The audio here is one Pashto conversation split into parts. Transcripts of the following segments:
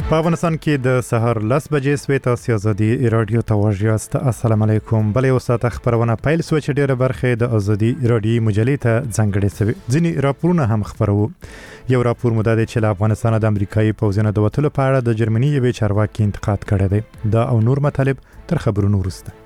په افغانستان کې د سهار 10 بجې سوي تاسو ازادي رادیو ته وژیاست. السلام علیکم. بلې وساته خبرونه پیل سو چې ډیره برخه د ازادي رادیو مجلې ته ځانګړې سوي. ځینی راپورونه هم خبرو. یو راپور مدد چې له افغانستان د امریکایي پوځونو د وټلو په اړه د جرمني یوې چارواکي انتقاد کړی دی. دا او نور مطالب تر خبرونو وروسته.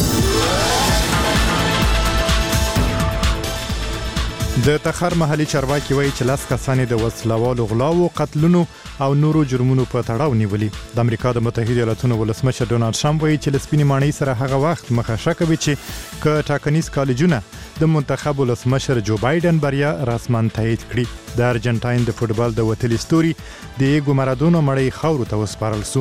د تخار محلي چارواکي وایي چې لاس کسانې د وسلوالو غلاو، قتلونو او نورو جرمونو په تړاو نیولي. د امریکا د متحده ایالاتونو ولسمشر ډونالد ټرمپ وایي چې لسپینې ماڼۍ سره هغه وخت مخه کوي چې که ټاکنیز کالجونه د منتخب ولسمشر جو بایدن بریا رسماً تایید کړي. د ارجنټاین د فوتبال د وتلي ستوري د دیګو مارادونا مړی خاورو ته وسپارل سو.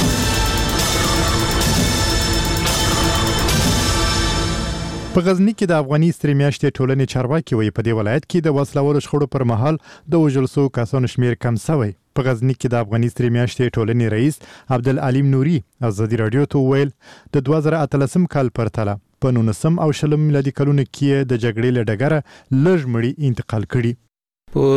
په غزنی کې د افغاني سترې میاشتې ټولنې چارواکي وایي په دې ولایت کې د وسلوالو شخړو پر مهال د وژل شوو کسانو شمیر کم شوی. په غزنی کې د افغاني سترې میاشتې ټولنې رئیس عبدالعلیم نوري ازادي رادیو ته وویل د 2013 کال پرتله په 19 او 20 میلادي کلونو کې د جګړې له ډګره لږ مړي انتقال کړي. په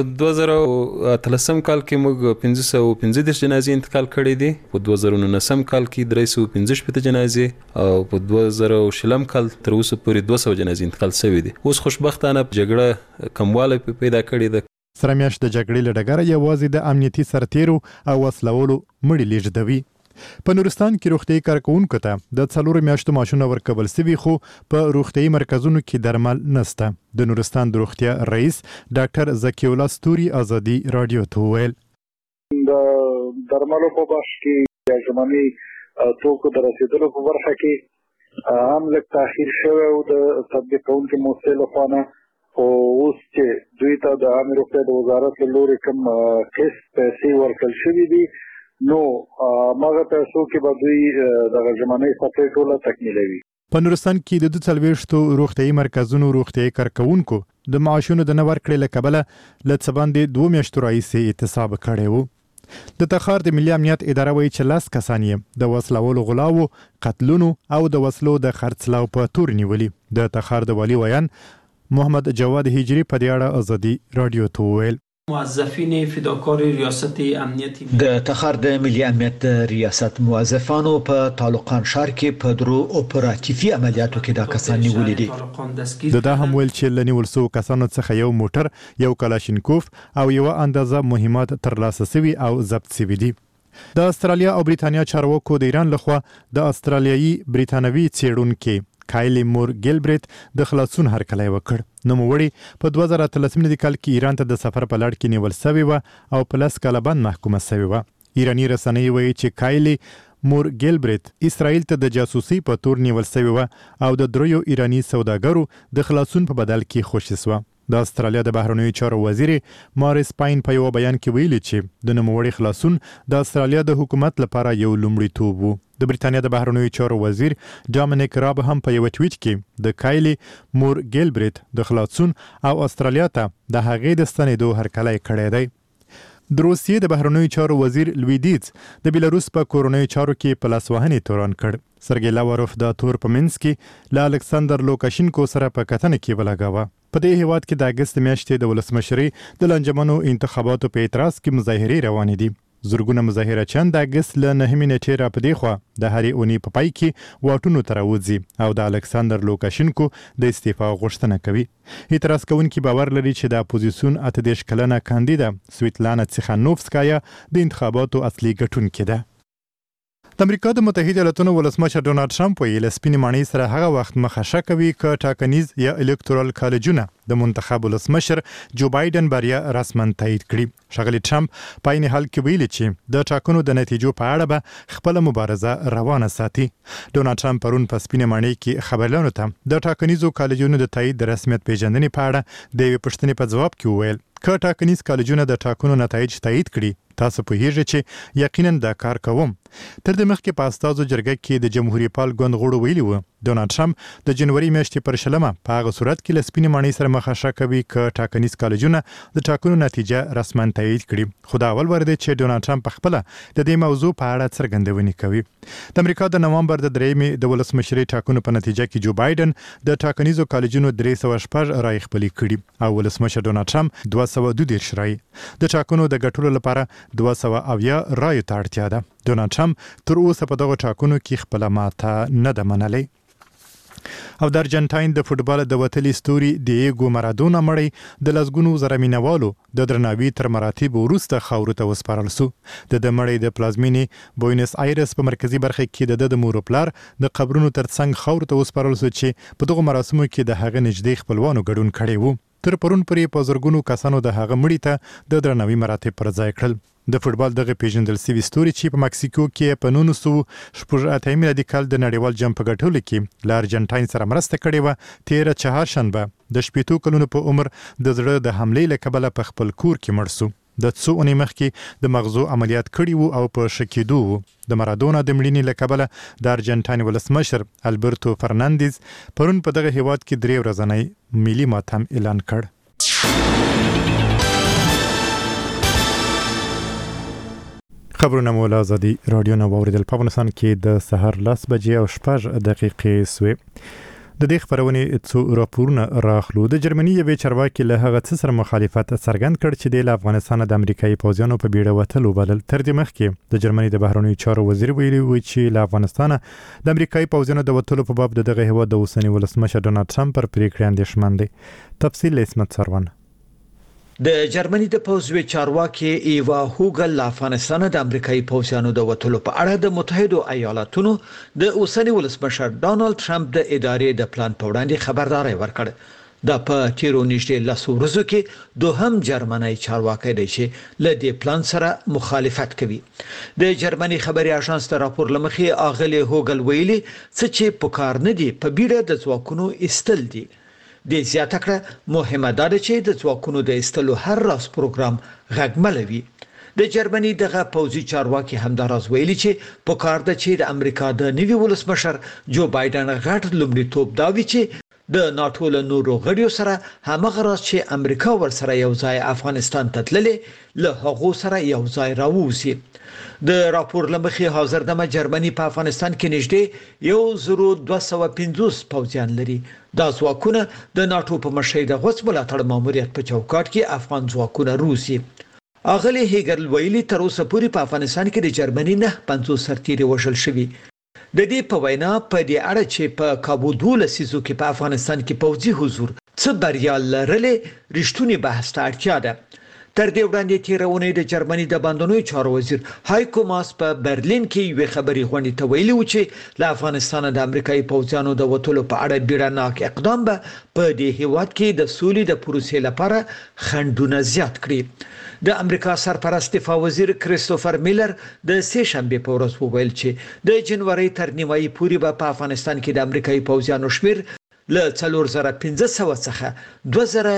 2013 کال کې موږ 515 جنازې انتقال کړې دي. په 2019 کال کې 315 جنازې او په 2020 کال تر اوسه پورې 200 جنازې انتقال شوې دي. اوس خوشبختانه جګړه کمواله پیدا کړې ده. سره میاشت د جګړې له ډګره یوازې د امنیتي سرتیرو او وسلوالو مړي لیږدوي. په نورستان کې روغتیايي کارکونکو ته د 4 میاشتو معاشونه ورکول سوي، خو په روغتیايي مرکزونو کې درمل نشته. د نورستان د روغتیا رئیس ډاکټر زکی الله ستوري ازادي رادیو ته وویل د درملو په بخش کې د ژمني توکو د رسیدلو په برخه کې هم لږ تاخیر شوی او د تطبیق کوونکو موسسې لخوا نه اوس چې دوی ته د عامه روغتیا د وزارت له لوري کوم قسط پیسې ورکړل شوي دي، نو ماغه پیسو کې به دوی د ژمنۍ صفحې ټوله تکمیلوي. په نورستان کې د 42 روغتیايي مرکزونو روغتیايي کارکونکو د معاشونو د نه ورکړې له کبله له څه باندې 2 میاشتو راهیسې اعتصاب کړی و. د تخار د ملي امنیت اداره وایي چې 10 کسان یې د وسلوالو غلاو، قتلونو او د وسلو د خرڅلاو په تور نیولي. د تخار د والي ویان محمد جواد هجری په دې اړه ازادي رادیو ته وویل موظفین فداکار ریاست امنیتی د تخار د ملي امنیت ریاست موظفانو په طالقان ښار کې په درو اپراتیفي عملیاتو کې دا کسان نیولي دي. دا هم ویل چې لنیول سو کسانو څخه یو موټر، یو کلاشینکوف او یو اندازه مهمات ترلاسه شوي او ضبط شوي دي. د استرالیا او بریتانیا چارواکو د ایران لخوا د استرالیایي بریتانوي څېړونکو کایلی مور ګیلبریت د خلاصون هرکلی وکړ. نوموړي په 2013 کال کې ایران ته د سفر په لړ کې نیول شوی و او په 10 کاله باندې محکومه شوی و. ایرانی رسنۍ وایي چې کایلی مور ګیلبریت اسرائیل ته د جاسوسي په تور نیول شوی و او د 3 ایرانی سوداګرو د خلاصون په بدل کې خوشي شو. د استرالیا د بهرنیو چارو وزیر مارس پاین په یو بیان کې ویلي چې د نوموړي خلاصون د استرالیا د حکومت لپاره یو لومړیتوب و. د بریتانیا د بهرنیو چارو وزیر ډامینیک راب هم په یو ټویټ کې د کایلی مور ګیلبریت د خلاصون او استرالیا ته د هغې د ستنېدو هرکلی کړی دی. د روسیې د بهرنیو چارو وزیر لویدیز د بیلاروس په کورونیو چارو کې په لاسوهنې تورن کړ. سرګی لاوروف د تور په منځ کې له الکساندر لوکاشینکو سره په کتنه کې ولګاوه. په دې هیواد کې د اګست میاشتې د ولسمشرۍ د لنجمنو انتخاباتو په اعتراض کې مظاهرې روانې دي. زرګونه مظاهره چان د اګست له 9 نیټې را پدې خوا د هرې اونۍ په پای کې واټونو ته راوځي او د الکساندر لوکاشینکو د استعفا غوښتنه کوي. اعتراض کوونکي باور لري چې د اپوزیسیون 18 کلنه کاندیدا سویتلانا تسخانوفسکایا د انتخاباتو اصلي ګټونکې ده. د امریکا د متحده ایالاتونو ولسمشر ډونالد ټرمپ ویلي لسپینې ماڼۍ سره هغه وخت مخه کوي که ټاکنیز یا الکتورال کالجونه د منتخب ولسمشر جو بایدن بریا رسماً تایید کړي. ښاغلي ټرمپ په عین حال کې ویلي چې د ټاکنو د نتیجو په اړه به خپله مبارزه روانه ساتي. ډونالد ټرمپ پرون په سپینې ماڼۍ کې خبريالانو ته د ټاکنیزو کالجونو د تایید د رسمیت پیژندنې په اړه د یوې پوښتنې په ځواب کې وویل که ټاکنیز کالجونه د ټاکنو نتایج تایید کړي تاسو پوهیږئ چې یقینا دا کار کوم. تر دې مخکې په استازو جرګه کې د جمهوریت پال ګوند غړو ویلي و ډونالد ټرمپ د جنوري میاشتې پر 20 په هغه صورت کې له سپینې ماڼۍ سره مخه شکوي ک ټاکنیز کالجونه د ټاکنو نتیجه رسما تایید کړي خو دا اول ور دي چې ډونالد ټرمپ خپل د دې موضوع په اړه څرګندونې کوي د امریکا د نومبر د 3 د ولسمشرۍ ټاکنو په نتیجه کې جو بایدن د ټاکنیزو کالجونو 314 رای خپل کړي او ولسمشر ډونالد ټرمپ 222 رای د ټاکنو د ګټلو لپاره 270 رای ته اړتیا ده ډونالد ټرمپ تر اوسه په دغه ټاکنو کې خپل ماته نه ده منلې او د ارجنټاین د فوتبال د وتلي ستوري دیګو مارادونا مړی د لسګونو زره مینوالو د درناوي تر مراتب وروسته خاورو ته وسپارل شو د مړی د پلازمینې بوینس آیرس په مرکزی برخه کې د مور پلار د قبرونو ترڅنګ خاورو ته وسپارل شو چې په دغه مراسمو کې د هغه نږدې خپلوانو ګډون کړي وو تر پرون پورې په زرګونو کسانو د هغه مړی ته د درناوي مراتب پر ځای کړل د فوتبال دغه پیژندل سوي ستوري چې په مکسیکو کې په 1988 میلادي کال د نړیوال جام په ګټلو کې ل ارجنټاین سره مرسته کړې و 13 چهارشنبه د 18 کلونو په عمر د زړه د حملې له کبله په خپل کور کې مړ شو د څو اونۍ مخکې د مغزو عملیات کړی وو او په شکیدو وو د مارادونا د مړینې له کبله د ارجنټاین ولسمشر البرتو فرنانديز پرون په دغه هیواد کې 3 ورځنی ملي ماتم اعلان کړ خبرونه مولا ازادي رادیو نو اوریدل په افغانستان کې د سحر 10 بجې او 15 دقیقې سوې د دې خبرونې څو راپورونه راخلو د جرمني یوې چارواکي له هغه څه سره مخالفت څرګند کړ چې د افغانستان د امریکایي پوځیانو په بیړه وتلو بلل تر دې مخکې د جرمني د بهرنیو چارو وزیر ویلي و چې له افغانستان د امریکایي پوځیانو د وتلو په باب دغه هیواد د اوسنی ولسمشر ډونالد ټرمپ پر پریکړه اندېښمن دي تفصیل اسمت سروان د جرمني د پوځوي چارواکي ایوا هوګل افغانستان د امریکایي پوځیانو د وټلو په اړه د متحده ایالاتونو د اوسنی ولسمشر ډونالد ټرمپ د ادارې د پلان په وړاندې خبرداري ورکړه د په تیرو نږدې لاسو ورځو کې دوهم جرمني چارواکي دی چې له دې پلان سره مخالفت کوي د جرمني خبري اژانس ته راپور لمخې اغلی هوګل ویلي چې په کار نه دی په بیړه د ځواکونو استل دي د زیاته کړه مهمه ده چې د ځواکونو د استلو هر راس پروګرام غږملوي د جرمني دغه پوځي چارواکي همداراز ویلي چې په کار ده چې د امریکا د نوي ولسمشر جو بایدن غټ لومړیتوب دا وی چې د ناتو له نورو غړیو سره همغه راز چې امریکا ورسره یو ځای افغانستان ته تللې له هغه سره یو ځای راووزي د راپور لمخې حاضر دمه جرمني په افغانستان کې نږدې 1250 پوځیان لري دا ځواکونه د ناتو په مشرۍ د غوڅ ملاتړ ماموریت په چوکاټ کې افغان ځواکونه روسي اغلی هیګل ویلي تر اوسه پورې په افغانستان کې د جرمني نه 50 سرتیري وژل شوي د دې په وینا په دې اړه چې په کابو 12 سيزو کې په افغانستان کې پوځي حضور څه بریا لرلې رښتونی بحث ته اړتیا ده تر دې وړاندې تیرونه د جرمني د باندنوي چارو وزیر هایکو ماس په برلین کې یو خبري غونډه ته ویلي و چې له افغانستان د امریکایي پوځیانو د وټلو په اړه بیړناک اقدام به په دې هیواد کې د سولې د پروسې لپاره خنډونه زیات کړي د امریکا سرپرست دفاع وزیر کریستوفر میلر د سه شنبه په ورځ وویل چې د جنوري تر نیمایي پورې په افغانستان کې د امریکایي پوځیانو شمیر له 4500 څخه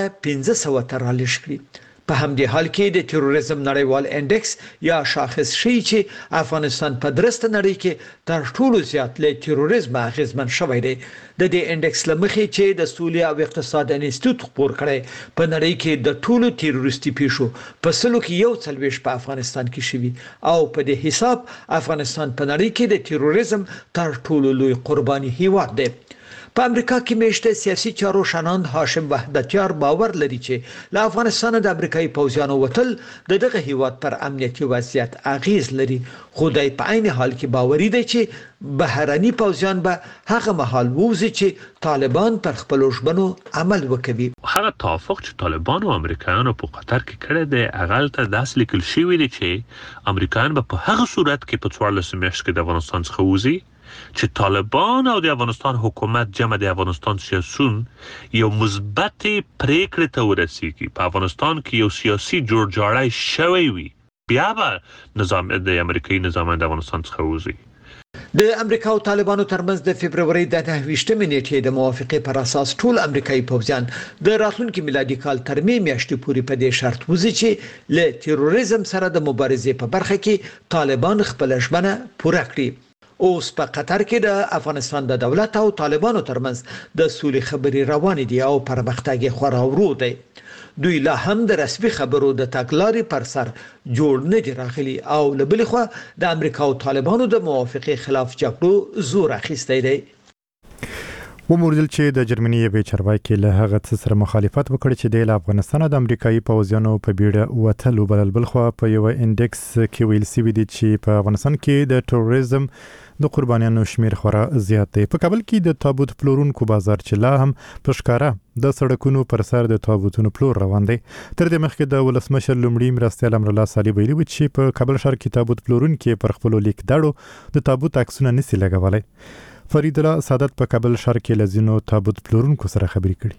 2500 تر رالېږ کړي په همدې حال کې د تروریزم نړیوال انډکس یا شاخص شي چې افغانستان په درسته نړۍ کې تر ټولو زیات له تروریزم اغیزمن شوی دی د دې انډکس لمخې چې د سولې او اقتصاد انسټیټیوټ خبر کړي په نړۍ کې د ټولو تروریستي پیښو په سلو کې یو څلويش په افغانستان کې شوی او په دې حساب افغانستان په نړۍ کې د تروریزم تر ټولو لوی قرباني هیواد دی په امریکا کې میشته سیاسي چارو شناند هاشم وحدتیار باور لري چې له افغانستان د امریکایي پوځیانو وټل دغه هیواد پر امنیتي وضعیت اغیز لري خو د په عین حال کې باوري دی چې بهراني پوځیان به هغه مهال ووزي چې طالبان پر خپل ژبنو عمل وکوي هغه توافق چې طالبان او امریکایانو په قطر کې کړی دی اغل ته داس لیکل شوی دی چې امریکایان به په هغه صورت کې په 14 میاشت کې د افغانستان څخه ووزي چې طالبان او د افغانستان حکومت جمع د افغانستان سیاسون یو مثبت پریکړه ته ورسیږي په افغانستان کې یو سیاسي جوړجاړی شوی وي بیا به نظام د امریکایي نظام د افغانستان څخه ووزي د امریکا او طالبانو ترمنځ د فبرवरी د 28 نیټې د موافقې پر اساس ټول امریکایي پوځیان د راتلونکي میلادي کال تر میاشتې پورې په دې شرط وزي چې له تروریزم سره د مبارزې په برخه کې طالبان خپل ژمنه پوره کړي اوس په قطر کې د افغانستان د دولت او طالبانو ترمنځ د سولې خبرې روانې دي او پرمختګ یې خورا ورو دی. دوی لا هم د رسمي خبرو د تګلارې پر سر جوړ نه دي راغلي او له بلې خوا د امریکا او طالبانو د موافقې خلاف جګړو زور اخیستی دی. وموردل چې د جرمني یوې چارواکي له هغه څه سره مخالفت وکړ چې د افغانستان د امریکایي پوځیانو په بیړه وتلو بلل بل خو په یو انډکس کې ویل سوي دي چې په افغانستان کې د ټوریزم د قربانیانو شمیر خورا زیات دی. په کابل کې د تابوت پلورونکو بازار چې لا هم په ښکارا د سړکونو پر سر د تابوتونو پلور روان دی. تر دې مخکې د ولسمشر لومړي مرستیال امرالله صالح ویلي و چې په کابل ښار کې تابوت پلورونکي پر خپل لیک داړو د تابوت عکسونه نسی لګولای. فرید الله سعادت په کابل ښار کې لزینو تابوت پلورونکو سره خبرې کړي.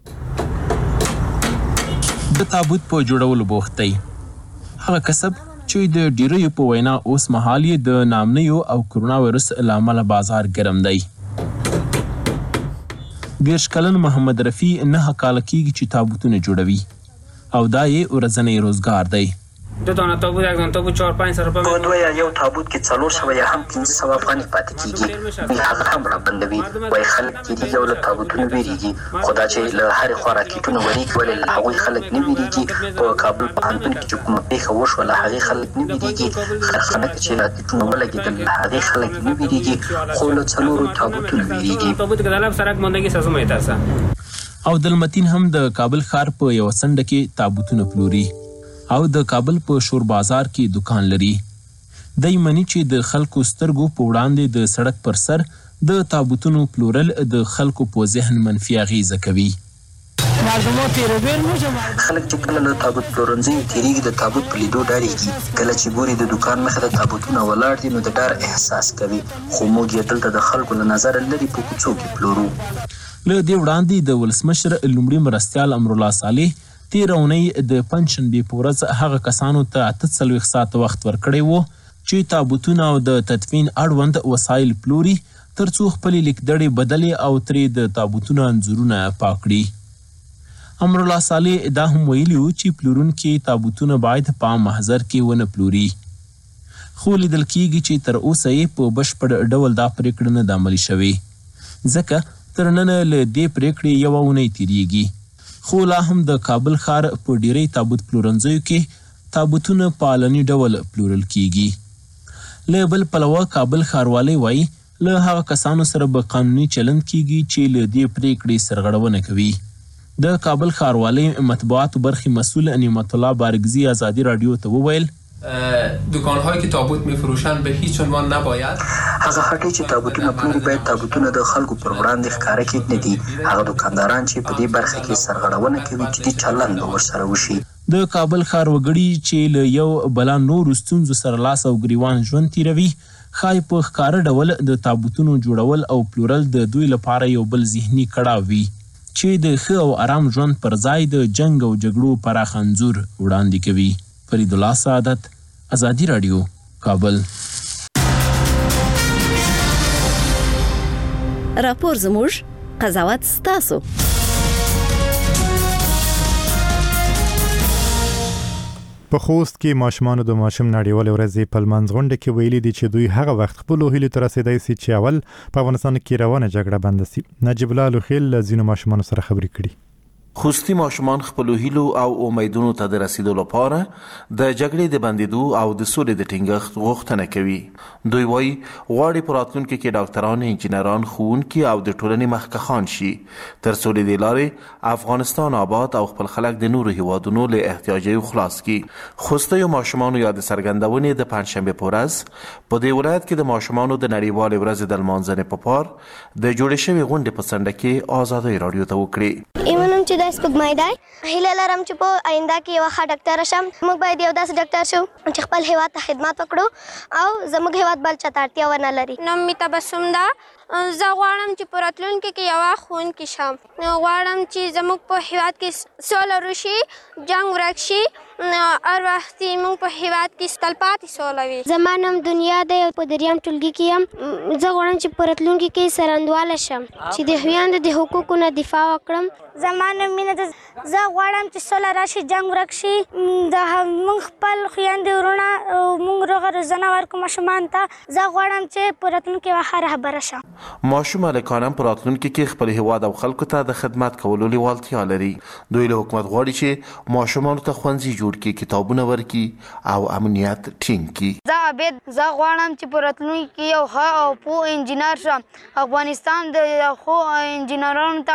د تابوت په جوړولو بوخت دی. هغه کسب چې د ډیریو په وینا اوس مهال یې د نامنیو او کرونا وایرس له امله بازار ګرم دی. 20 کلن محمد رفیع 9 کاله کېږي چې تابوتونه جوړوي او دا یې ورځنی روزګار دی. دو دانه تابوت یک دانه تابوت 4-5 روپیه په دوه یو تابوت کې 400 یا هم 500 افغانۍ پاتې کیږي. دوی هغه هم را بندوي وای خلک کې یو له تابوتونو ویریږي خدا چې له هر خوا راکټونه وریږي ولې هغه خلک نه ویریږي. په کابل پوهنتون کې کوم پیښه وشوه له هغه خلک نه ویریږي. خلک چې راکټونه ولګېدل هغه خلک نه ویریږي خو له څلورو تابوتونو ویریږي. تابوت کې د لاب سرک باندې سازو مې تاسو او دلمتین هم د کابل ښار په یو سند کې تابوتونه پلوري او د کابل په شور بازار کې دکان لري. دای منی چې د خلکو سترګو په وړاندې د سړک پر سر د تابوتونو پلورل د خلکو په ذهن منفي اغیزه کوي. خلک چې کله له تابوت پلورنځي تیریږي د تابوت په لیدو ډارېږي. کله چې ګوري د دکان مخې ته تابوتونه ولاړ دي نو د ډار احساس کوي خو موږ یې دلته د خلکو له نظره لرې په کوڅو کې پلورو. له دې وړاندې د ولسمشر لومړي مرستیال امرالله صالح تېره اونۍ د پنجشنبې په ورځ هغه کسانو ته 48 ساعته وخت ورکړی و چې تابوتونه او د تدفین اړوند وسایل پلوري ترڅو خپلې لیکدړې بدلې او ترې د تابوتونو انځورونه پاک کړي. امرالله صالح دا هم ویلي و چې پلورونکي تابوتونه باید په عام محضر کې ونه پلوري خو لیدل کېږي چې تر اوسه یې په بشپړ ډول دا پرېکړه نه ده عملي شوې ځکه تر ننه له دې پرېکړې یوه اونۍ تېرېږي خو لا هم د کابل ښار په ډیری تابوت پلورنځیو کې تابوتونه په علني ډول پلورل کیږي. له بل پلوه کابل ښاروالۍ وایي له هغه کسانو سره به قانوني چلند کیږي چې له دې پرېکړې سرغړونه کوي. د کابل ښاروالۍ مطبوعاتو برخې مسئول نعمت الله بارګزي ازادي رادیو ته وویل دکان‌هایی که تابوت می‌فروشند به هیچ عنوان نباید هغه هټۍ چې تابوتونه پلوري باید تابوتونه د خلکو پر وړاندې ښکاره کړي نه دي. هغه دکانداران چې په دې برخه کې سرغړونه کوي جدي چلند به ورسره وشي. د کابل ښار وګړي چې له یو بلا نورو ستونزو سره لاس او ګریوان ژوند تیروي ښایي په ښکاره ډول د تابوتونو جوړول او پلورل د دوی لپاره یو بل ذهني کړاو وي چې د ښه او آرام ژوند پر ځای د جنګ او جګړو پراخ انځور وړاندې کوي. فرید الله سعادت ازادي رادیو کابل. راپور زموږ قضاوت ستاسو. په خوست کې ماشومانو د ماشوم نړیوال ورځې په لمانځ غونډه کې ویلي دي چې دوی هغه وخت خپل هیلو ته رسیدای شي چې اول په افغانستان کې روانه جګړه بند شي. نجیب الله لوخیل زینو ماشومانو سره خبرې کړي. خوستی ماشومان خپل هیلو او امیدونو ته د رسیدو لپاره د جګړې د بندیدو او د سولې د ټینګښت غوښتنه کوي. دوی وایي غواړي په راتلونکي کې ډاکټران، انجینران، ښوونکي او د ټولنې مخکښان شي تر څو له دې لارې افغانستان آباد او خپل خلک د نورو هیوادونو له احتیاجیو خلاص کړي. خوستیو ماشومانو یاد څرګندونې د پنجشنبه په ورځ په دې ولایت کې د ماشومانو د نړیوالې ورځې د لمانځنې په پار د جوړې شوې غونډې په څنډه کې آزادۍ رادیو ته وکړي. چې دا سپوږمۍ دی هیله لرم چې په آینده کې یو ښه ډاکټر شم. موږ باید یو داسې ډاکټر شو چې خپل هیواد ته خدمت وکړو او زموږ هیواد بل چاته اړتیا ونه لري. نوم مې تبسم ده زه غواړم چې په راتلونکي کې یوه ښوونکې شم. غواړم چې زموږ په هیواد کې سوله وشي، جنګ ورک شي، هر وخت موږ په هیواد کې تلپاتې سوله وي. زما نوم دنیا دی او په دریم ټولګي کې یم. زه غواړم چې په راتلونکي کې سرندواله شم چې د خویندو د حقوقو نه دفاع وکړم. زما نوم مینه ده. زه غواړم چې سوله راشي، جنګ ورک شي، موږ خپل خویندې ورونه موږ روغه روزنه ورکړو ماشومانو ته. زه غواړم چې په راتلونکي کې یوه ښه رهبره شم. ماشوم هلکان هم په راتلونکي کې خپل هیواد او خلکو ته د خدمت کولو لیوالتیا لري. دوی له حکومت غواړي چې ماشومانو ته ښوونځي جوړ کړي، کتابونه ورکړي او امنیت ټینګ کړي. زه عبید، زه غواړم چې په راتلونکي کې یو ښه او پوه انجینر شم. افغانستان د ښو انجینرانو ته